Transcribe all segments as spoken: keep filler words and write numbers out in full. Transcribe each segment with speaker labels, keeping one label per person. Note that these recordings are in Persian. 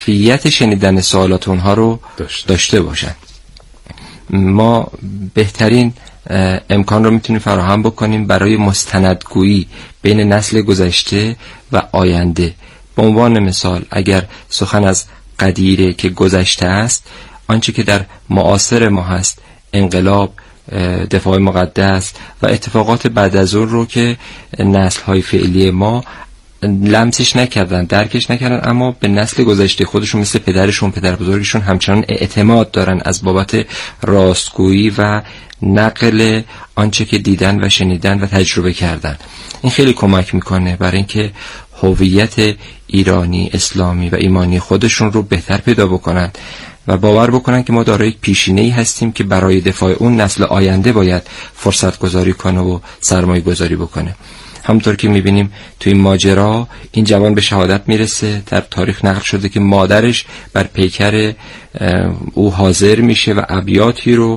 Speaker 1: کیفیت شنیدن سوالات اونها رو داشته باشن. ما بهترین امکان رو میتونیم فراهم بکنیم برای مستندگویی بین نسل گذشته و آینده. به عنوان مثال اگر سخن از قدیره که گذشته است، آنچه که در معاصر ما هست، انقلاب، دفاع مقدس و اتفاقات بعد از اون رو که نسل‌های فعلی ما لمسش نکردن، درکش نکردن، اما به نسل گذشته خودشون مثل پدرشون، پدر بزرگشون همچنان اعتماد دارن از بابت راستگویی و نقل آنچه که دیدن و شنیدن و تجربه کردن. این خیلی کمک میکنه برای اینکه هویت ایرانی، اسلامی و ایمانی خودشون رو بهتر پیدا بکنن و باور بکنن که ما دارای یک پیشینه‌ای هستیم که برای دفاع اون نسل آینده باید فرصت گذاری کنه و سرمایه گذاری بکنه. همونطور که میبینیم تو این ماجرا این جوان به شهادت میرسه، در تاریخ نقل شده که مادرش بر پیکر او حاضر میشه و ابیاتی رو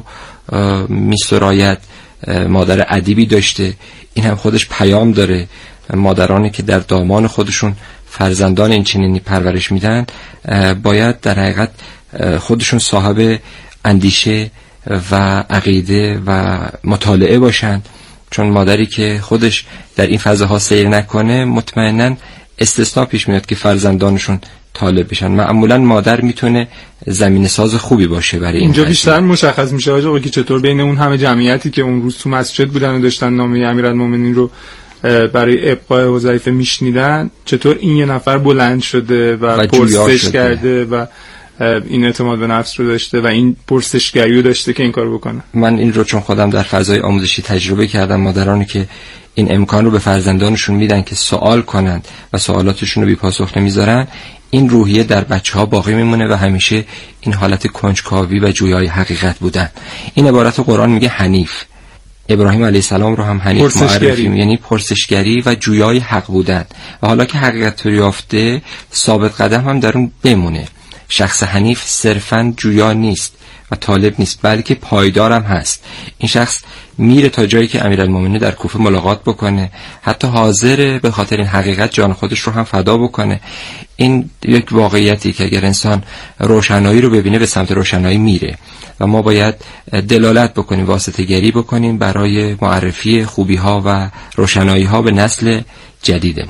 Speaker 1: میسراید. مادر ادیبی داشته. این هم خودش پیام داره. مادرانی که در دامان خودشون فرزندان این چنینی پرورش میدن باید در حقیقت خودشون صاحب اندیشه و عقیده و مطالعه باشن، چون مادری که خودش در این فضاها سیر نکنه مطمئناً استثناء پیش میاد که فرزندانشون طالب بشن. معمولاً مادر میتونه زمین ساز خوبی باشه برای این.
Speaker 2: اینجا بیشتر مشخص میشه آقا که چطور بین اون همه جمعیتی که اون روز تو مسجد بودن و داشتن نامه امیرالمومنین رو برای ابقاء حذیفه میشنیدن، چطور این یه نفر بلند شده و, و پرسش کرده و این اعتماد به نفس رو داشته و این پرسشگری رو داشته که این کارو بکنه.
Speaker 1: من این رو چون خودم در فضای آموزشی تجربه کردم، مادرانی که این امکان رو به فرزندانشون میدن که سوال کنند و سوالاتشون رو بی پاسخ نمیذارن، این روحیه در بچه‌ها باقی میمونه و همیشه این حالت کنجکاوی و جویای حقیقت بودن. این عبارت قرآن میگه حنیف. ابراهیم علیه السلام رو هم حنیف معرفی، یعنی پرسشگری و جویای حق بودن و حالا که حقیقت رو یافته ثابت قدم هم در اون بمونه. شخص حنیف صرفاً جویا نیست و طالب نیست، بلکه پایدارم هست. این شخص میره تا جایی که امیرالمومنین در کوفه ملاقات بکنه، حتی حاضره به خاطر این حقیقت جان خودش رو هم فدا بکنه. این یک واقعیتی که اگر انسان روشنایی رو ببینه به سمت روشنایی میره و ما باید دلالت بکنیم، واسطه گری بکنیم برای معرفی خوبی ها و روشنایی ها به نسل جدیدمون.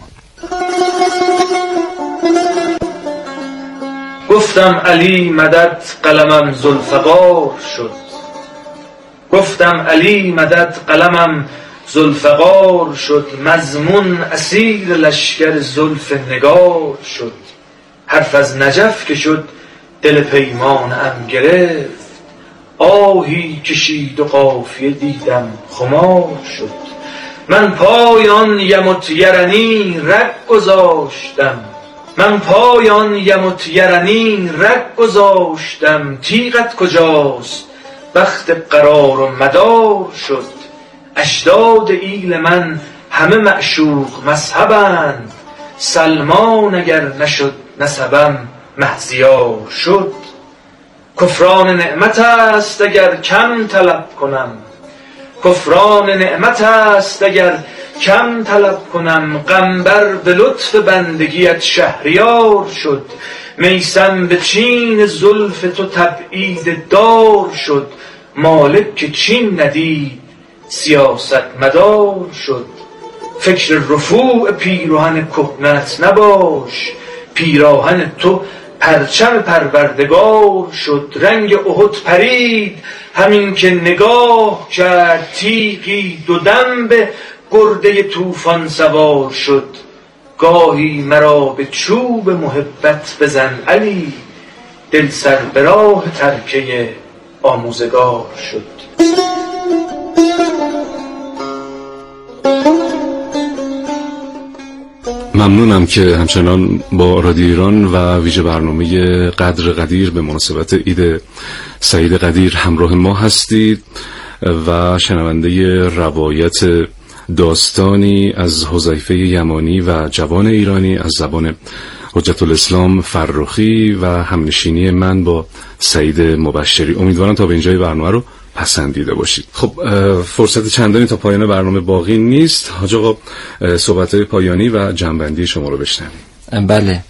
Speaker 3: گفتم علی مدد قلمم ذوالفقار شد، گفتم علی مدد قلمم ذوالفقار شد، مضمون اسیر لشکر زلف نگار شد. حرف از نجف که شد دل پیمانم گرفت، آهی کشید و قافیه دیدم خمار شد. من پای آن یمت-یرنی رگ گذاشتم، من پای آن یمت-یرنی رگ گذاشتم. تیغت کجاست وقت قرار و مدار شد، اجداد ایل من همه معشوق مذهبند، سلمان اگر نشد نسبم مهزیار شد. کفران نعمت است اگر کم طلب کنم، کفران نعمت است اگر کم طلب کنم. قنبر به لطف بندگیت شهریار شد، میسم به چین زلف تو تبعید دار شد. مالک که چین ندید سیاست مدار شد. فکر رفوع پیراهن کهنت نباش، پیراهن تو پرچم پروردگار شد. رنگ احد پرید همین که نگاه کرد، تیغی دو دم به گرده طوفان سوار شد. گاهی مرا به چوب محبت بزن علی، دل سر به راه ترکه آموزگار شد.
Speaker 4: ممنونم که همچنان با رادیو ایران و ویژه برنامه قدر قدیر به مناسبت عید سعید قدیر همراه ما هستید و شنونده روایت داستانی از حذیفه یمانی و جوان ایرانی از زبان حجت الاسلام فرخی و همنشینی من با سعید مبشری. امیدوارم تا به اینجای برنامه رو پسندیده باشید. خب فرصت چندانی تا پایان برنامه باقی نیست. حاج آقا صحبت‌های پایانی و جنبندی شما رو بشنویم.
Speaker 1: بله،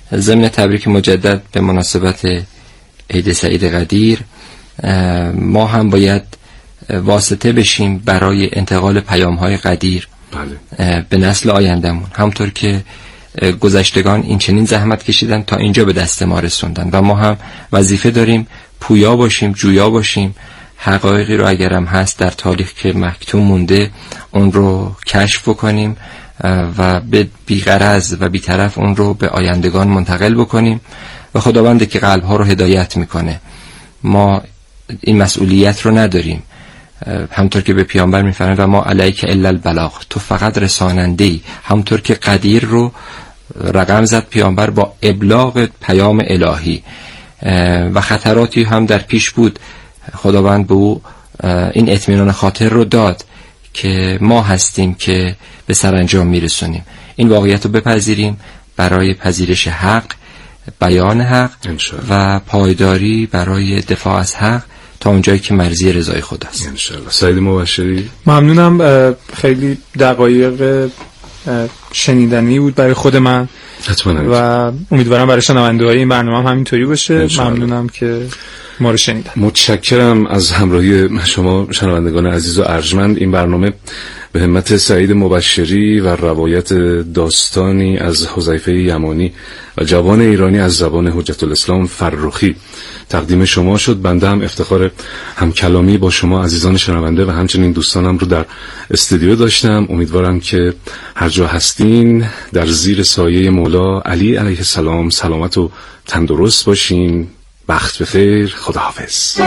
Speaker 1: ضمن تبریک مجدد به مناسبت عید سعید قدیر، ما هم باید واسطه بشیم برای انتقال پیام‌های قدیر بله. به نسل آیندهمون، همطور که گذشتگان این چنین زحمت کشیدن تا اینجا به دست ما رسوندن و ما هم وظیفه داریم پویا باشیم، جویا باشیم، حقایقی رو اگرم هست در تاریخ که مکتوم مونده اون رو کشف بکنیم و به بی‌غرض و بی‌طرف اون رو به آیندگان منتقل بکنیم و خداونده که قلب‌ها رو هدایت میکنه. ما این مسئولیت رو نداریم، همطور که به پیامبر میفرمایند و ما علیک الا البلاغ، تو فقط رساننده‌ای. همطور که قدیر رو رقم زد پیامبر با ابلاغ پیام الهی و خطراتی هم در پیش بود، خداوند به او این اطمینان خاطر رو داد که ما هستیم که به سرانجام میرسونیم. این واقعیت رو بپذیریم برای پذیرش حق، بیان حق و پایداری برای دفاع از حق تا اونجایی که مرضی رضای خداست.
Speaker 4: انشالله. سعید مبشری،
Speaker 2: ممنونم. خیلی دقایق شنیدنی بود برای خود من
Speaker 4: حتما
Speaker 2: و امیدوارم برای شنونده‌های این برنامه هم همینطوری باشه. ممنونم که ما رو شنیدن.
Speaker 4: متشکرم از همراهی شما شنوندگان عزیز و ارجمند. این برنامه به همت سعید مبشری و روایت داستانی از حذیفه یمانی و جوان ایرانی از زبان حجت الاسلام فرخی تقدیم شما شد. بنده هم افتخار همکلامی با شما عزیزان شنونده و همچنین دوستانم رو در استودیو داشتم. امیدوارم که هر جا هستین در زیر سایه مولا علی علیه السلام سلامت و تندرست باشین. بخت بخیر. خداحافظ.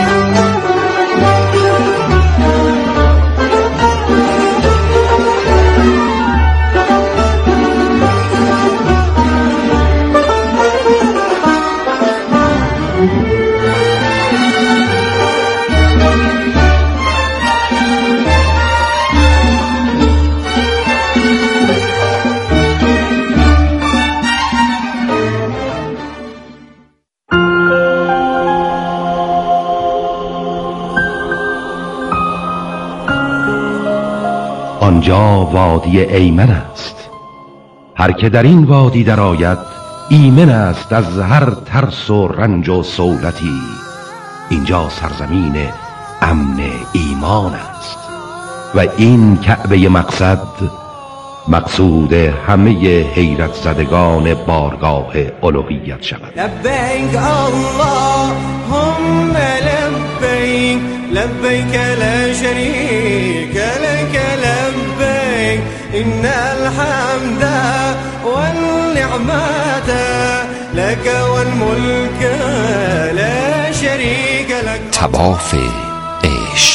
Speaker 5: آنجا وادی ایمن است، هر که در این وادی درآید ایمن است از هر ترس و رنج و صولتی. اینجا سرزمین امن ایمان است و این کعبه مقصد مقصود همه حیرت زدگان بارگاه الوهیت شود.
Speaker 6: لبیک اللهم لبیک لبیک لا شریک لک لبیک ان الحمد والنعمت لك والملك لا شریک لك.
Speaker 7: طواف عشق.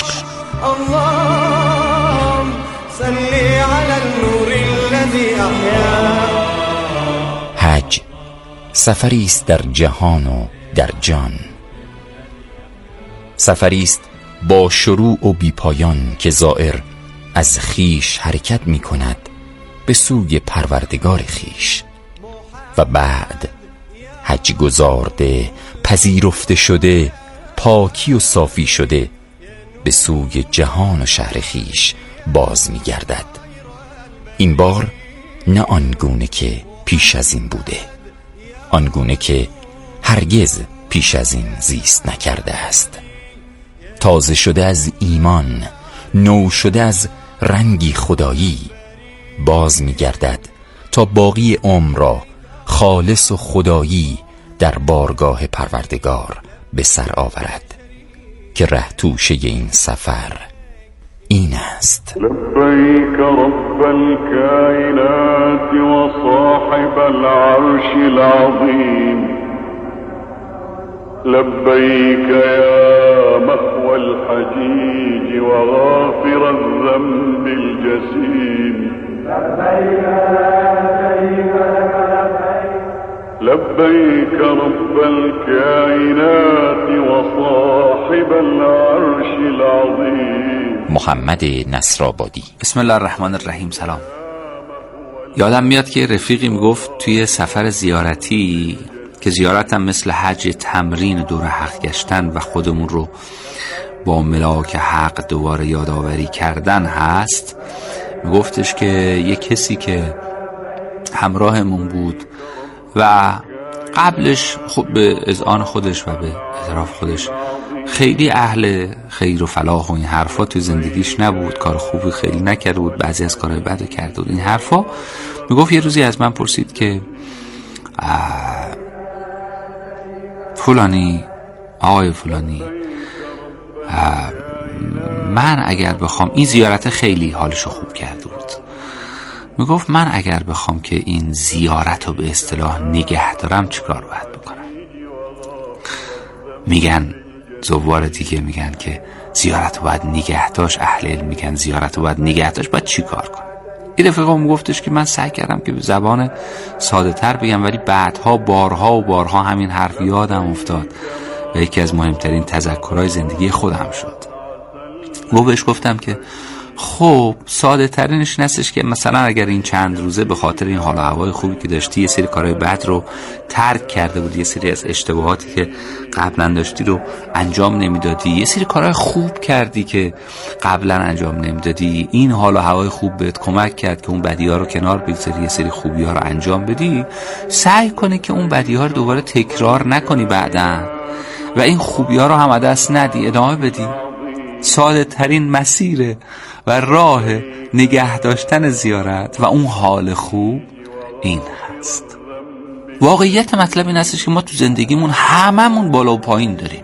Speaker 6: اللهم صل على النور الذي احیا.
Speaker 7: حج سفری است در جهان و در جان، سفری است با شروع و بی پایان که زائر از خیش حرکت می کند به سوی پروردگار خیش و بعد حج گزارده، پذیرفته شده، پاکی و صافی شده به سوی جهان و شهر خیش باز می گردد. این بار نه آنگونه که پیش از این بوده، آنگونه که هرگز پیش از این زیست نکرده است. تازه شده از ایمان، نو شده از رنگی خدایی، باز می گردد تا باقی عمر را خالص و خدایی در بارگاه پروردگار به سر آورد که ره توشه این سفر این است.
Speaker 8: لبیک رب الکائنات و صاحب العرش العظیم، لبیک یا محو الحجیج و غافر الذنب الجسیم، لبیک رب الکائنات و صاحب العرش العظیم.
Speaker 7: محمد نصرآبادی.
Speaker 9: بسم الله الرحمن الرحیم. سلام. یادم میاد که رفیقی میگفت توی سفر زیارتی که زیارتم مثل حج تمرین دور حق گشتن و خودمون رو با ملاک حق دوباره یادآوری کردن هست، میگفتش که یک کسی که همراهمون بود و قبلش خب به اذعان خودش و به اعتراف خودش خیلی اهل خیر و فلاح و این حرفا تو زندگیش نبود، کار خوبی خیلی نکرده بود، بعضی از کارهای بد کرده بود این حرفا. میگفت یه روزی از من پرسید که فلانی، آقای فلانی، من اگر بخوام، این زیارت خیلی حالشو خوب کرده بود، میگفت من اگر بخوام که این زیارت رو به اصطلاح نگه دارم چیکار باید بکنم؟ میگن زوار دیگه میگن که زیارت رو باید نگه داشت، اهل علم میگن زیارت رو باید نگه داشت، باید چی کار کنم؟ این رفیقم میگفتش که من سعی کردم که به زبان ساده تر بگم، ولی بعدها بارها و بارها همین حرف یادم افتاد و یکی از مهمترین تذکرهای زندگی خودم شد. و بهش گفتم که خب ساده ترینش نستش که مثلا اگر این چند روزه به خاطر این حال و هوای خوبی که داشتی یه سری کارهای بد رو ترک کرده بودی، یه سری از اشتباهاتی که قبلا داشتی رو انجام نمیدادی، یه سری کارهای خوب کردی که قبلا انجام نمیدادی، این حال و هوای خوب بهت کمک کرد که اون بدی‌ها رو کنار بگذاری، یه سری خوبی‌ها رو انجام بدی، سعی کنی که اون بدی‌ها رو دوباره تکرار نکنی بعداً و این خوبی‌ها رو هم از دست ندی، ادامه بدی. ساده ترین مسیر و راه نگه داشتن زیارت و اون حال خوب این هست. واقعیت مطلب این هستش که ما تو زندگیمون هممون بالا و پایین داریم.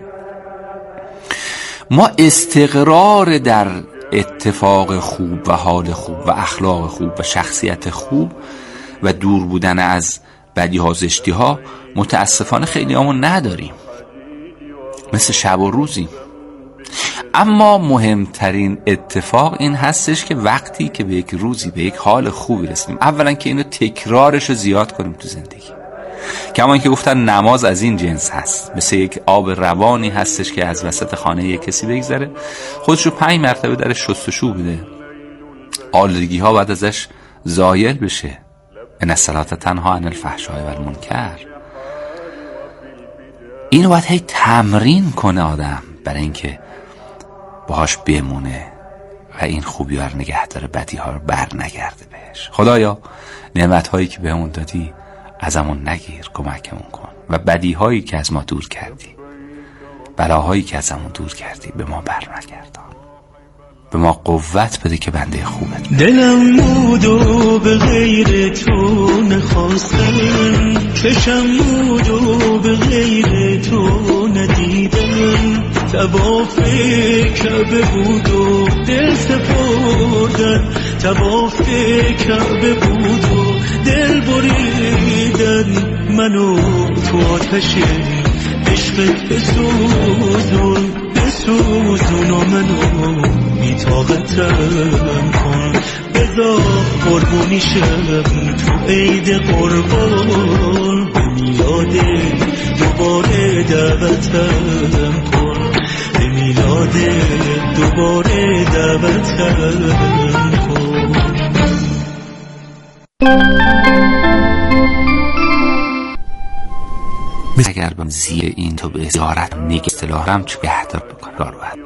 Speaker 9: ما استقرار در اتفاق خوب و حال خوب و اخلاق خوب و شخصیت خوب و دور بودن از بدی ها زشتی ها متاسفانه خیلی همون نداریم، مثل شب و روزی. اما مهمترین اتفاق این هستش که وقتی که به یک روزی به یک حال خوبی رسیدیم، اولا که اینو تکرارش رو زیاد کنیم تو زندگی. کما اینکه گفتن نماز از این جنس هست، مثل یک آب روانی هستش که از وسط خانه یک کسی بگذره، خودش رو پنج مرتبه درش شستشو بده، آلودگی ها بعد ازش زایل بشه. ان الصلاة تنها عن الفحشاء و المنکر. اینو باید هی تمرین کنه آدم برای اینکه باهاش بمونه و این خوبی ها رو نگه داره، بدی ها رو بر نگرده بهش. خدایا نعمت هایی که بهمون دادی ازمون نگیر، کمکمون کن و بدی هایی که از ما دور کردی، بلاهایی که ازمون دور کردی به ما بر نگردان، به ما قوت بده که بنده خوبت.
Speaker 10: دلم بود و به غیر تو نخواستم، چشم بود و به غیر تو ندیدم، تواف کعبه بود و دل سپردن، تواف کعبه بود و دل بریدن، منو تو آتش عشقت بسوزون بسوزون و منو بی‌طاقتم کن، بذار قربونی شم تو عید قربان، به میلاد دوباره دعوتم کن، به میلاد دوباره دعوتم کن.
Speaker 9: اگر بم زیر این تو به زیارت نگه اصطلاحم چه بهتر بکنار باید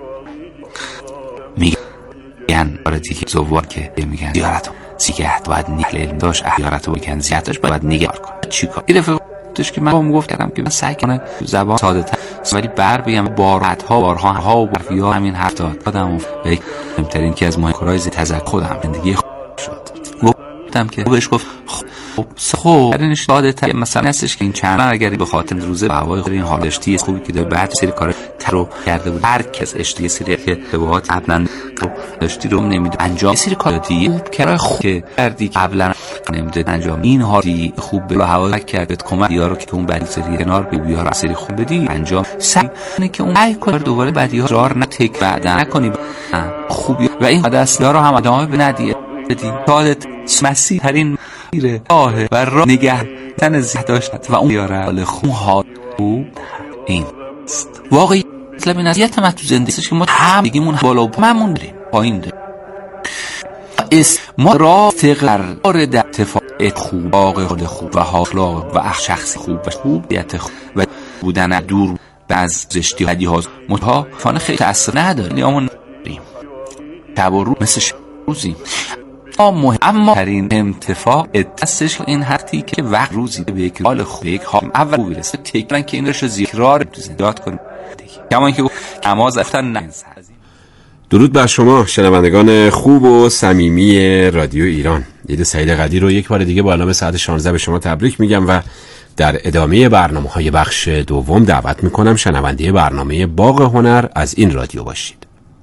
Speaker 9: میگن برای دیگه زوار که میگن زیارت سیگه باید نگه داشت، زیارت رو بگن زیارتش باید نگه کن. چی کار؟ این رفت که من میگفت کردم که من سعی کنه زبان ساده تر ولی بر بگم بارها بارها ها و برفیا همین حرف دادم و مهمترین که از مهم کارهای تذکر خودم زندگی شد. گفتم که بهش گفت خب خب این ساده تر مثلا هستش که این چند اگر به خاطر روزه هوای این حالشتی خوبی که داره بعد سری کار ترو کرده بود، هر کس اشتیه سری که اشتباهات قبلا داشتی رو نمیداد انجام، سری کار دیگه خوب کارای خوب که کردی قبلا نمیداد انجام، این حالی خوب به هوا کرد کمک یارو که اون بعد سری کنار به بیار سری خوب بدی انجام، سعی کنی که اون ای کار دوباره بعدی ها جار نتک بعدا نکنی خوبی و این دست یارو هم ادامه بدی بدی سادت مسیح ترین میره آه و را نگه تن زیاد داشت و اون یاره حال خوب حال خوب این است. واقعی مطلب این است یه تو زندگی که ما همگیمون بالا و پایین داریم پایین داریم اس ما را تقرار در اتفاق خوب حال خوب و اخلاق و شخص خوب و خوبیت خوب و بودن دور از زشتی و بدی ها متفاوتانه خیلی تأثیر نداره. لیامون داریم شب و روز مثل روزی مهم اما ترین انتفاع اتسش این حقی که وقت روزی به یک حال خوب یک حال اول برسه تکرار که این رو زیرار تو زندگیات کنیم کما که نماز افتن ننسه.
Speaker 11: درود بر شما شنوندگان خوب و صمیمی رادیو ایران. عید سعید قدیر رو یک بار دیگه با اعلام ساعت شانزده به شما تبریک میگم و در ادامه برنامه‌های بخش دوم دعوت میکنم شنونده برنامه باغ هنر از این رادیو باشید.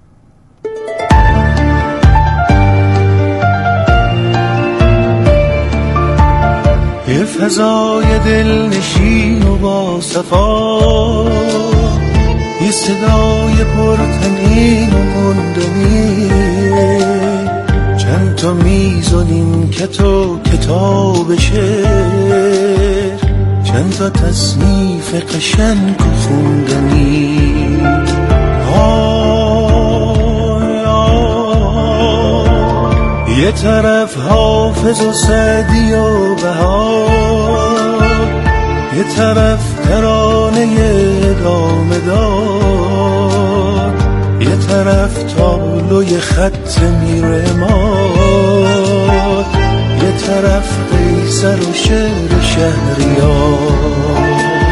Speaker 10: یه فضای دلنشین و با صفا، یه صدای پرتنین و مندنی، چند تا میزنین که تو کتاب شعر، چند تا تصنیف قشنگ و خوندنی. آی آی یه طرف حافظ و سعدی و بهار، یه طرف ترانه ادامه دار، یه طرف تابلوی خط میرماد، یه طرف قیصر و شعر شهریار.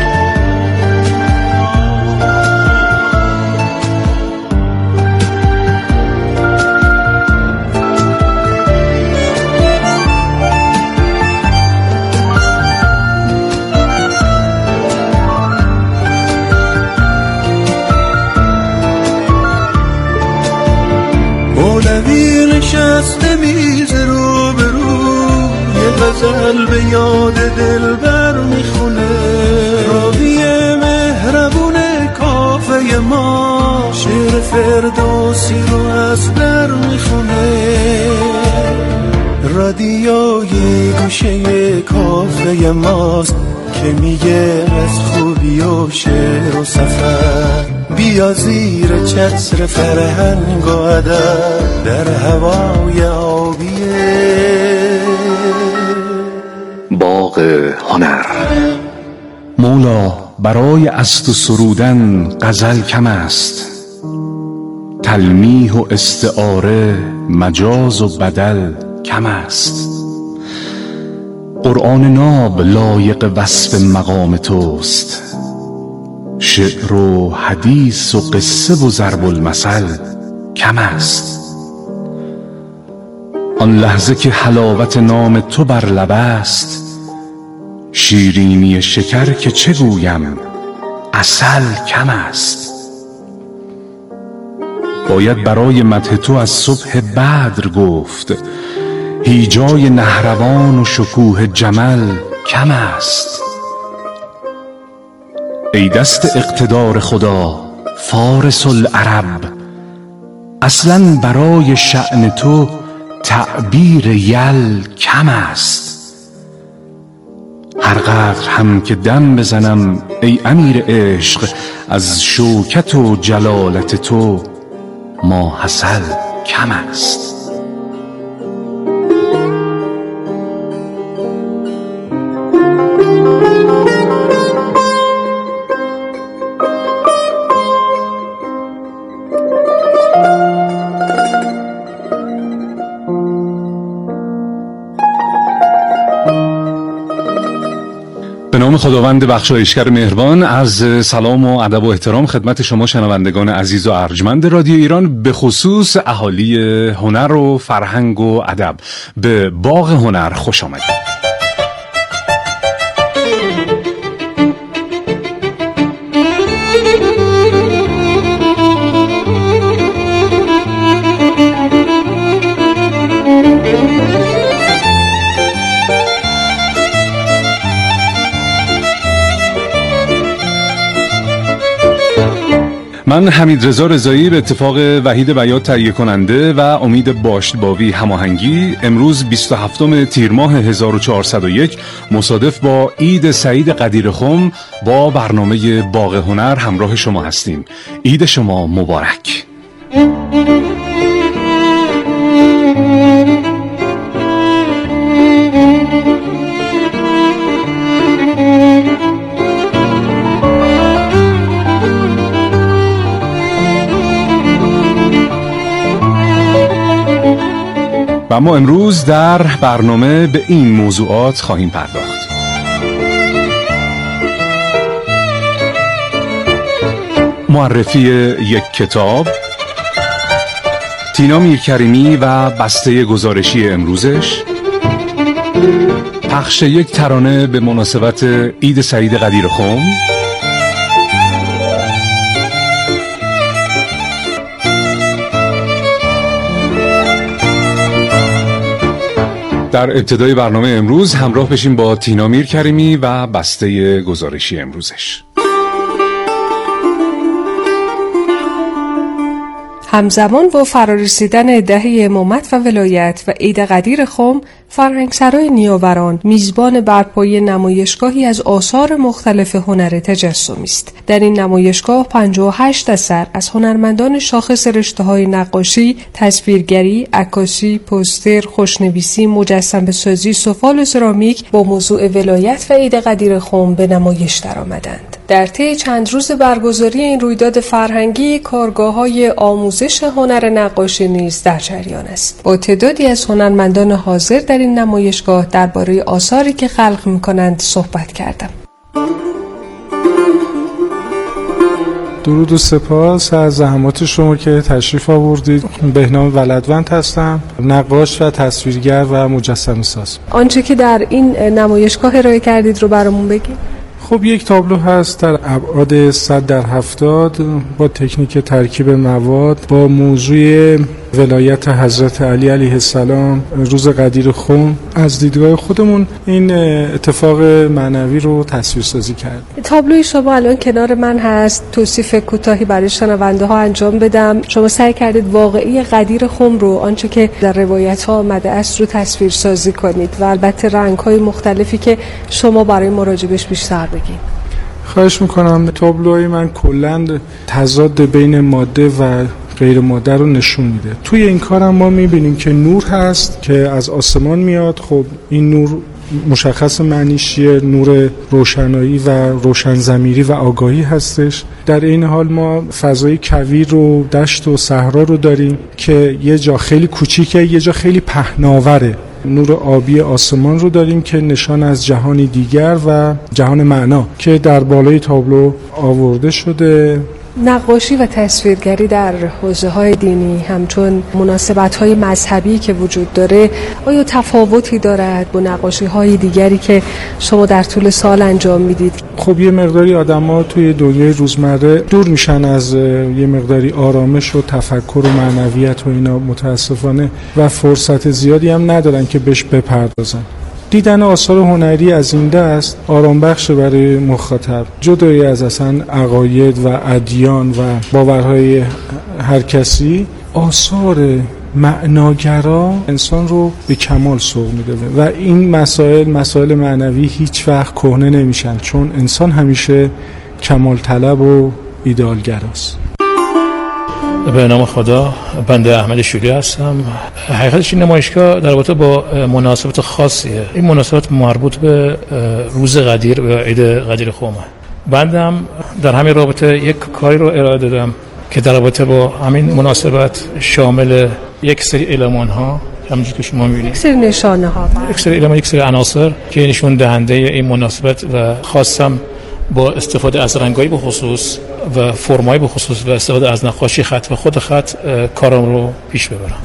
Speaker 10: مولوی نشسته میز رو به رو، یه غزل به یاد دلبر میخونه، راوی مهربون کافه ما شعر فردوسی رو از در میخونه. رادیوی گوشه کافه ماست که میگه از خوبی و شعر و سفر، بیا زیر چتر فرهنگ و ادب در هوای آبیه
Speaker 5: باغ هنر. مولا برای است و سرودن غزل کم است، تلمیح و استعاره مجاز و بدل کم است. قرآن ناب لایق وصف مقام توست، شعر و حدیث و قصه و ضرب المثل کم است. آن لحظه که حلاوت نام تو بر لب است، شیرینی شکر که چه گویم عسل کم است. باید برای مدح تو از صبح بدر گفت، هیجای نهروان و شکوه جمل کم است. ای دست اقتدار خدا فارس العرب، اصلا برای شأن تو تعبیر یل کم است. هر قدر هم که دم بزنم ای امیر عشق، از شوکت و جلالت تو ماحصل کم است. به نام خداوند بخشایشگر مهربان، عرض سلام و ادب و احترام خدمت شما شنوندگان عزیز و ارجمند رادیو ایران، به خصوص اهالی هنر و فرهنگ و ادب. به باغ هنر خوش آمدید. من حمید رضا رضایی به اتفاق وحید بیات تهیه کننده و امید باشتباوی هماهنگی امروز بیست و هفتم تیر ماه هزار و چهارصد و یک مصادف با عید سعید قدیرخم با برنامه باغ هنر همراه شما هستیم. عید شما مبارک.
Speaker 4: و ما امروز در برنامه به این موضوعات خواهیم پرداخت. معرفی یک کتاب، تینا میرکریمی و بسته گزارشی امروزش، پخش یک ترانه به مناسبت عید سعید قدیر خم، در ابتدای برنامه امروز همراه بشیم با تینا میرکریمی و بسته گزارشی امروزش.
Speaker 12: همزمان با فرارسیدن دهه امامت و ولایت و عید قدیر خم، فرهنگسرای نیاوران میزبان برپایی نمایشگاهی از آثار مختلف هنر تجسمی است. در این نمایشگاه پنجاه و هشت اثر از هنرمندان شاخص رشته‌های نقاشی، تصویرگری، عکاسی، پوستر، خوشنویسی، مجسمه‌سازی، سفال و سرامیک با موضوع ولایت و عید قدیر خم به نمایش درآمدند. در طی چند روز برگزاری این رویداد فرهنگی، کارگاه‌های آموزش هنر نقاشی نیز در جریان است. با تعدادی از هنرمندان حاضر در این نمایشگاه درباره آثاری که خلق می‌کنند صحبت کردم.
Speaker 2: درود و سپاس از زحمات شما که تشریف آوردید. بهنام ولدوند هستم، نقاش و تصویرگر و مجسمه ساز.
Speaker 12: آنچه که در این نمایشگاه ارائه کردید رو برامون بگید.
Speaker 2: خب یک تابلو هست در ابعاد صد در هفتاد با تکنیک ترکیب مواد با موضوع ولایت حضرت علی علیه السلام روز قدیر خم. از دیدگاه خودمون این اتفاق معنوی رو تصویرسازی کرد.
Speaker 12: تابلوی شما الان کنار من هست. توصیف کوتاهی برای شنونده ها انجام بدم. شما سعی کردید واقعی قدیر خم رو، آنچه که در روایت ها آمده است، رو تصویرسازی کنید و البته رنگ های مختلفی که شما برای مراجبش بیشتر بگید.
Speaker 2: خواهش میکنم. تابلوهای من کلاً تضاد بین ماده و غیر ماده رو نشون میده. توی این کارم ما میبینیم که نور هست که از آسمان میاد. خب این نور مشخص معنیش چیه؟ نور روشنایی و روشن ضمیری و آگاهی هستش. در این حال ما فضای کویر و دشت و صحرا رو داریم که یه جا خیلی کوچیکه، یه جا خیلی پهناوره. نور آبی آسمان رو داریم که نشان از جهانی دیگر و جهان معنا که در بالای تابلو آورده شده.
Speaker 12: نقاشی و تصویرگری در حوزه‌های دینی همچون مناسبت‌های مذهبی که وجود داره، آیا تفاوتی دارد با نقاشی‌های دیگری که شما در طول سال انجام میدید؟
Speaker 2: خب یه مقداری آدم‌ها توی دنیای روزمره دور میشن از یه مقداری آرامش و تفکر و معنویت و اینا متاسفانه و فرصت زیادی هم ندارن که بهش بپردازن. دیدن آثار هنری از این دست آرام بخش برای مخاطب، جدای از اصلا عقاید و ادیان و باورهای هر کسی. آثار معناگرا انسان رو به کمال سوق میده و این مسائل مسائل معنوی هیچ وقت کهنه نمیشن، چون انسان همیشه کمال طلب و ایدئالگراست.
Speaker 13: به نام خدا، بنده احمد شوری هستم. حقیقتش این نمایشگاه در رابطه با مناسبت خاصیه. این مناسبت مربوط به روز قدیر و عید قدیر خمه. بندم در همین رابطه یک کاری رو ارائه دادم که در رابطه با همین مناسبت شامل یک سری المان ها، همونجوری که شما می‌بینید،
Speaker 12: یک سری نشانه ها،
Speaker 13: یک سری المان، یک سری عناصر که نشون دهنده این مناسبت و خاصم با استفاده از رنگایی به خصوص و فرمایی به خصوص و استفاده از نقاشی خط و خود خط کارم رو پیش ببرم.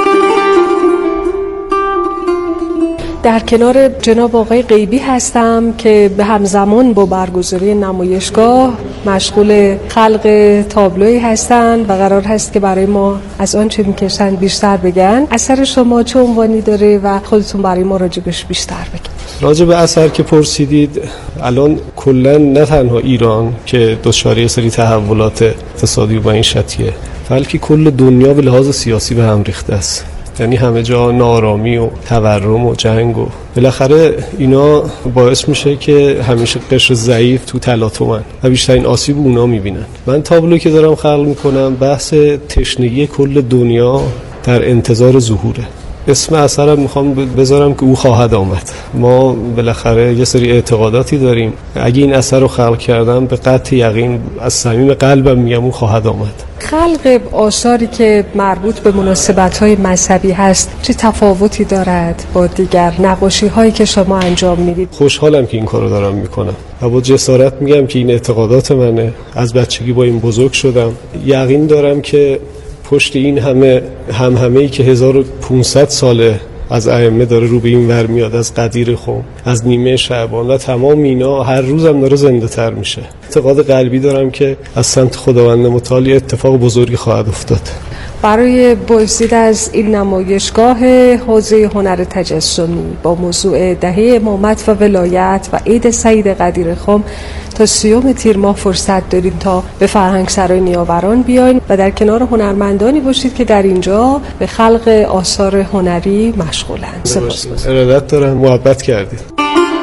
Speaker 12: در کنار جناب آقای غیبی هستم که به همزمان با برگزاری نمایشگاه مشغول خلق تابلویی هستند و قرار هست که برای ما از آن چه می‌کشن بیشتر بگن. اثر شما چه عنوانی داره و خودتون برای ما راجبش بیشتر بگید.
Speaker 14: راجب اثر که پرسیدید، الان کلا نه تنها ایران که دچار یه سری تحولات اقتصادی و معیشتیه، بلکه کل دنیا به لحاظ سیاسی به هم ریخته است. یعنی همه جا نارامی و تورم و جنگ و بالاخره اینا باعث میشه که همیشه قشر ضعیف تو تلاطمن و بیشترین آسیب اونا میبینن. من تابلویی که دارم خلق میکنم بحث تشنگی کل دنیا در انتظار ظهوره. اسم اثرم میخوام بذارم که او خواهد آمد. ما بالاخره یه سری اعتقاداتی داریم. اگه این اثر رو خلق کردم به قطع یقین از صمیم قلبم میگم او خواهد آمد.
Speaker 12: خلق آثاری که مربوط به مناسبت‌های مذهبی هست چه تفاوتی دارد با دیگر نقاشی‌هایی که شما انجام میدید؟
Speaker 14: خوشحالم که این کارو دارم میکنم و با جسارت میگم که این اعتقادات منه. از بچگی با این بزرگ شدم. یقین دارم که پشت این همه هم همه‌ای که هزار و پانصد ساله از ائمه داره رو به این ور میاد، از قدیر خم، از نیمه شعبان و تمام اینا هر روزم داره زنده تر میشه. اعتقاد قلبی دارم که از سمت خداوند متعال اتفاق بزرگی خواهد افتاد.
Speaker 12: برای بازدید از این نمایشگاه حوزه هنر تجسمی با موضوع دهه امامت و ولایت و عید سعید قدیر خم تا سیوم تیر ماه فرصت دارید تا به فرهنگسرای نیاوران بیاین و در کنار هنرمندانی باشید که در اینجا به خلق آثار هنری مشغولند. سپاسگزارم.
Speaker 14: ارادت دارم، محبت کردید.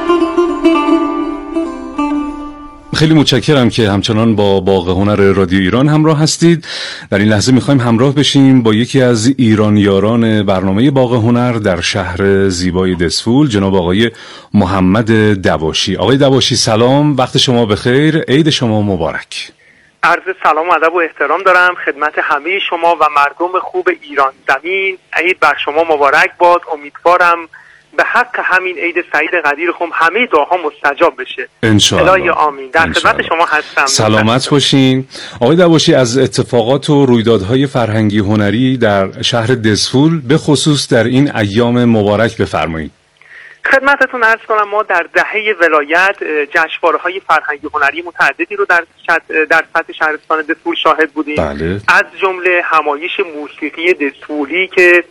Speaker 4: خیلی متشکرم که همچنان با باغ هنر رادیو ایران همراه هستید. در این لحظه میخوایم همراه بشیم با یکی از ایرانیاران برنامه باغ هنر در شهر زیبای دسفول، جناب آقای محمد دواشی. آقای دواشی سلام، وقت شما بخیر، عید شما مبارک.
Speaker 15: عرض سلام و ادب و احترام دارم خدمت همه شما و مردم خوب ایران زمین. عید بر شما مبارک باد. امیدوارم به حق همین عید سعید قدیر خم همه دعاها مستجاب بشه
Speaker 4: انشاءالله.
Speaker 15: الهی آمین. در خدمت شما هستم.
Speaker 4: سلامت باشین. آقای دواشی، از اتفاقات و رویدادهای فرهنگی هنری در شهر دسفول به خصوص در این ایام مبارک بفرمایید.
Speaker 15: خدمتتون عرض کنم ما در دهه ولایت جشنواره‌های فرهنگی هنری متعددی رو در در سطح شهرستان دسفول شاهد بودیم.
Speaker 4: بله.
Speaker 15: از جمله همایش موسیقی دسفولی که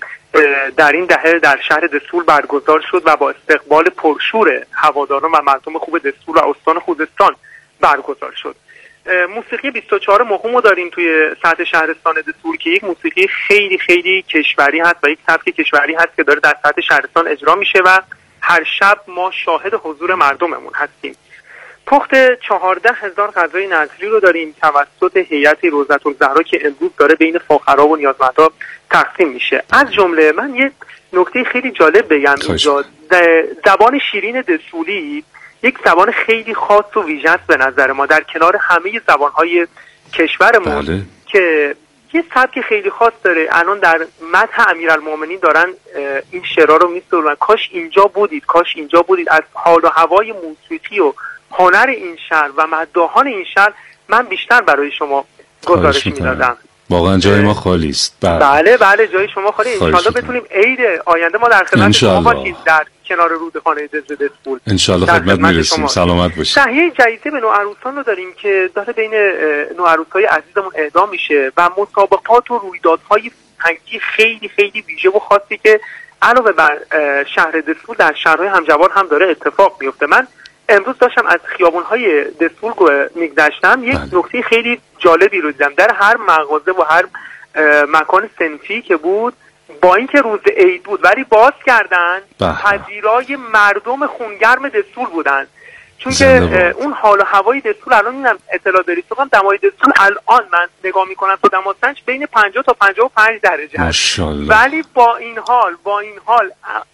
Speaker 15: در این دهه در شهر دسفول برگزار شد و با استقبال پرشور هواداران و مردم خوب دسفول و استان خوزستان برگزار شد. موسیقی بیست و چهارم مهم رو داریم توی سطح شهرستان دسفول که یک موسیقی خیلی خیلی کشوری هست و یک سبک کشوری هست که داره در سطح شهرستان اجرا میشه و هر شب ما شاهد حضور مردممون هستیم. پخت چهارده هزار غذای نظری رو داریم توسط هیئت روضة الزهرا که امروز داره بین فقرا و نیازمندا تقسیم میشه. از جمله من یه نکته خیلی جالب بگم اینجا، زبان شیرین دسفولی یک زبان خیلی خاص و ویژه است به نظر ما در کنار همه زبانهای کشورمون. بله. که یه سبک خیلی خاص داره. الان در مدح امیرالمومنین دارن این شعرها رو میسرن، کاش اینجا بودید، کاش اینجا بودید. از حال و هوای موسیقی و هنر این شهر و مداحان این شهر من بیشتر برای شما گزارش میدادم.
Speaker 4: واقعا جای ما خالی است.
Speaker 15: بله بله جای شما خالی. ان شاءالله بتونیم عید آینده ما در خدمت شما باشیم در کنار رودخانه دسفول.
Speaker 4: ان شاءالله خدمت میرسیم. سلامت باشید.
Speaker 15: تهیه جایزه به نوعروسان رو داریم که داره بین نوعروسای عزیزمون اهدا میشه و مسابقات و رویدادهای فرهنگی خیلی خیلی ویژه و خاصی که علاوه بر شهر دسفول در شهرهای همجوار هم داره اتفاق میفته. من امروز داشتم از خیابون‌های دسفول میگذشتم، یک نکته خیلی جالبی رو دیدم. در هر مغازه و هر مکان صنفی که بود، با اینکه روز عید بود ولی باز کردن، پذیرای مردم خونگرم دسفول بودن، چون که اون حال و هوای دسفول الان اینم اطلاع دارید تو دمای دسفول الان من نگاه میکنم تو دماسنج بین پنجاه تا پنجاه و پنج درجه هست، ولی با این حال با این حال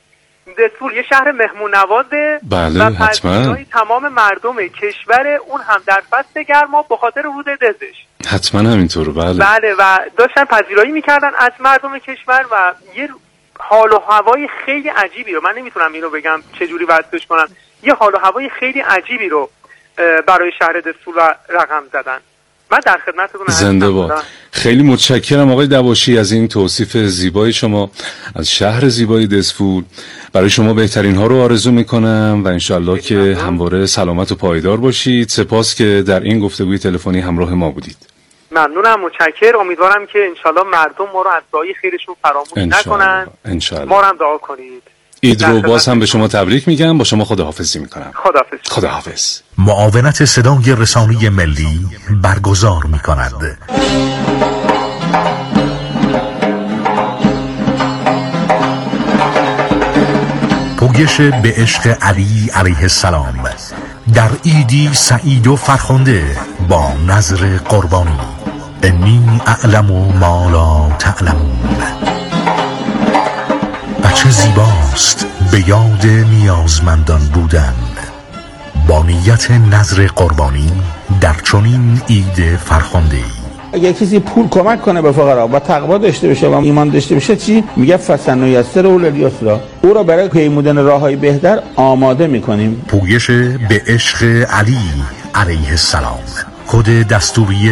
Speaker 15: دسفول یه شهر مهمون نوازه.
Speaker 4: بله
Speaker 15: و پذیرای تمام مردم کشور، اون هم در فصل گرما به خاطر رود دزش.
Speaker 4: حتما همینطور. بله
Speaker 15: بله و داشتن پذیرایی میکردن از مردم کشور و یه حال و هوای خیلی عجیبی رو، من نمیتونم اینو بگم چجوری وصفش کنم، یه حال و هوای خیلی عجیبی رو برای شهر دسفول رقم زدن. من در خدمتتون هستم.
Speaker 4: زنده باد. خیلی متشکرم آقای دواشی از این توصیف زیبای شما از شهر زیبای دسفول. برای شما بهترین ها رو آرزو میکنم و انشالله که همواره سلامت و پایدار باشید. سپاس که در این گفتگوی تلفنی همراه ما بودید.
Speaker 15: ممنونم، متشکرم. امیدوارم که انشالله مردم ما رو از دعای خیرشون فراموش نکنن.
Speaker 4: انشالله.
Speaker 15: ما رو هم دعا کنید.
Speaker 4: عید رو باز هم به شما تبریک میگم. با شما خداحافظی میکنم.
Speaker 15: خداحافظ.
Speaker 4: خداحافظ.
Speaker 16: معاونت صدای رسانه ملی برگزار میکند. پویش به عشق علی علیه السلام در عیدی سعید و فرخنده با نظر قربانی. انی اعلم ما لا تعلمون. بچه زیباست به یاد نیازمندان بودن. با نیت نظر قربانی در چنین عید فرخنده‌ای
Speaker 17: اگه کسی پول کمک کنه به فقرا و تقوا داشته باشه و ایمان داشته باشه چی میگه فسنیسر الالیسرا، او را برای پیمودن راههای بهتر آماده میکنیم.
Speaker 16: پویش به عشق علی علیه السلام، کد دستوری